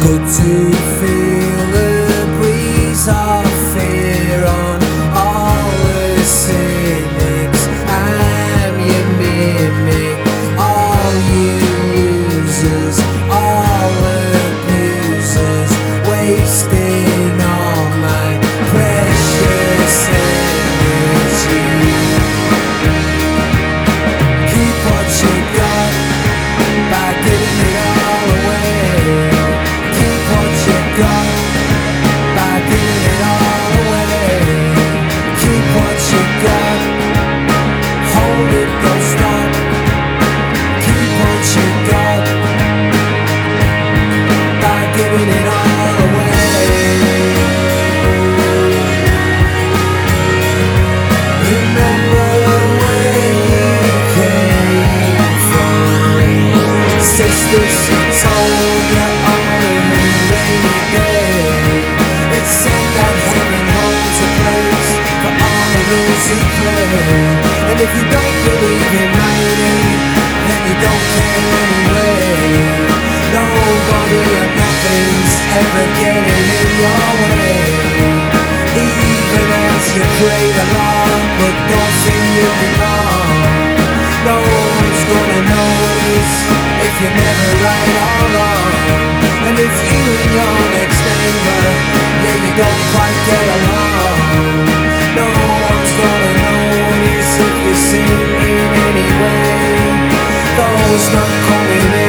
Good to feel the breeze of fear on all the cynics. I'm your mimic, all you losers, all abusers, wasting all my precious energy. Keep what you got by giving it all away. Keep what you got by giving it all away. Keep what you got, hold it, don't stop. Keep what you got by giving it all away. Remember where you came from. Sisters told you on a rainy day. It said that heaven holds a place for all of those who play. And if you don't believe in writing, then you don't care anyway. Nobody or nothing's ever getting in your way. Even as you pray along, but don't feel you belong. No one's gonna notice if you're never right or wrong. And if you and your next neighbor, yeah, you don't quite get along, no one's gonna notice if you're singing anyway. Those not coming in